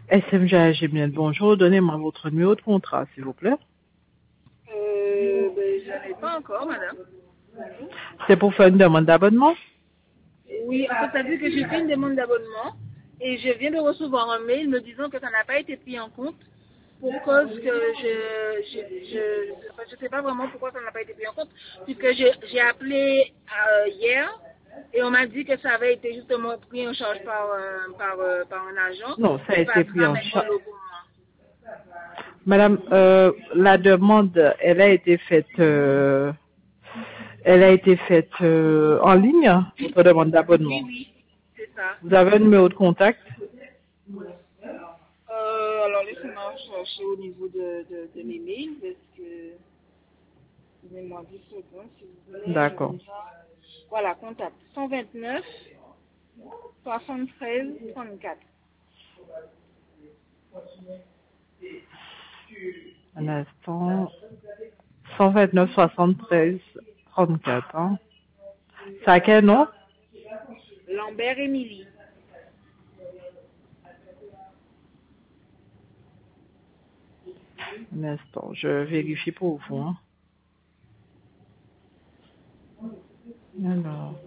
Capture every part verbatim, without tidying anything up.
S M G A G bien, bonjour, donnez-moi votre numéro de contrat, s'il vous plaît. Euh, ben, je n'en ai pas encore, madame. C'est pour faire une demande d'abonnement? Oui, en fait, ça dit que j'ai fait une demande d'abonnement et je viens de recevoir un mail me disant que ça n'a pas été pris en compte pour cause que je je, je, enfin, je sais pas vraiment pourquoi ça n'a pas été pris en compte, puisque j'ai j'ai appelé euh, hier et on m'a dit que ça avait été justement pris en charge par, euh, par, euh, par un agent Non, ça a qui été pris passera en maintenant charge. le pour moi. Madame, euh, la demande, elle a été faite, euh, elle a été faite euh, en ligne, votre demande Oui, d'abonnement. oui, c'est ça. Vous avez un numéro de contact? Euh, alors laissez-moi chercher au niveau de, de, de mes mails parce que donnez-moi dix secondes s'il vous plaît, je D'accord. vais voir. Voilà, contact cent vingt-neuf soixante-treize trente-quatre. Un instant. cent vingt-neuf soixante-treize trente-quatre. Hein. C'est à quel nom? Lambert Émilie. Un instant, je vérifie pour vous. Hein. Alors,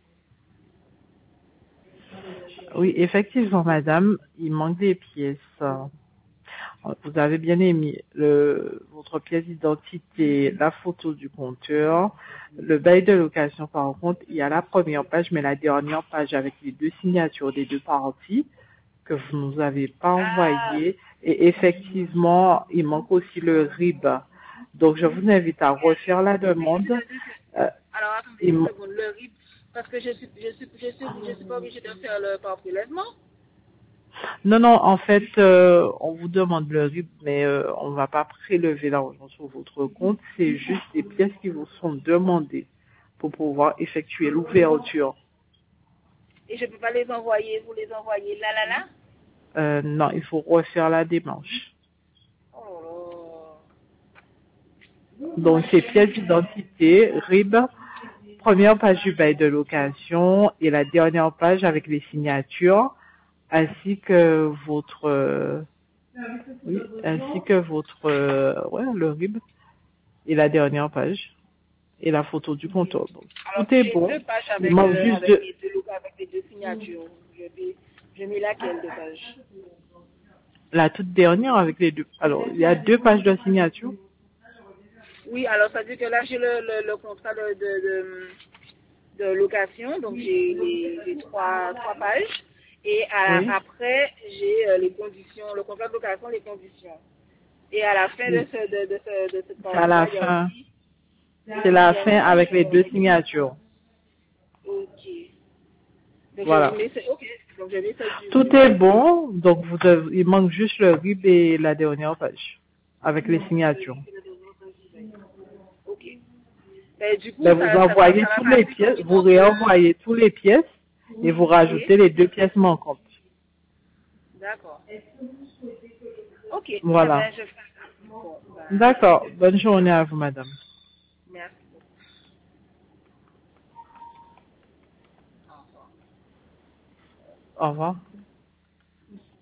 oui, effectivement, madame, il manque des pièces. Vous avez bien émis le, votre pièce d'identité, la photo du compteur, le bail de location. Par contre, il y a la première page, mais la dernière page avec les deux signatures des deux parties que vous nous avez pas Ah, envoyé. Et effectivement, il manque aussi le R I B. Donc, je vous invite à refaire la demande. c'est-à-dire que... Euh, Alors attendez il une m- seconde, le R I B, parce que je suis, je suis, je suis, je suis pas obligée de faire le par prélèvement. non, non, en fait, euh, on vous demande le R I B, mais euh, on ne va pas prélever l'argent sur votre compte. C'est juste des pièces qui vous sont demandées pour pouvoir effectuer l'ouverture. Et je peux pas les envoyer, vous les envoyez là, là, là. Euh, non, il faut refaire la démarche. Oh Donc, c'est pièces d'identité, R I B, première page du bail de location et la dernière page avec les signatures, ainsi que votre, euh, oui, ainsi que votre, euh, ouais, le R I B et la dernière page et la photo du compteur. Donc, alors tout est j'ai bon. deux pages Il avec, manque euh, juste avec, de, les deux, avec les deux signatures. Je vais, je mets laquelle de page? la toute dernière avec les deux. Alors, il y a deux pages de signature. Oui, alors ça veut dire que là j'ai le, le, le contrat de, de, de, de location, donc j'ai les, les trois, trois pages. Et à- Oui. après, j'ai euh, les conditions, le contrat de location, les conditions. Et à la fin de, Oui. ce, de, de, ce, de cette C'est à la partie-là, il y a fin. aussi, C'est il la y a fin une page avec les deux avec, signatures. ok. Donc je Voilà. mets, ça- ok, donc je mets ça du, Tout du est bas. bon. Donc, vous devez- il manque juste le R I B et la dernière page avec les signatures. Ok. Ben, du coup, Ben, vous ça, ça va, envoyez ça va toutes les passer comme pièces, il vous manque. euh, réenvoyez toutes les pièces et vous ok. rajoutez les deux pièces manquantes. D'accord. Ok. Eh Voilà. ben, je fais ça. Bon, ben, D'accord. Bonne journée à vous, madame. merci. Au revoir.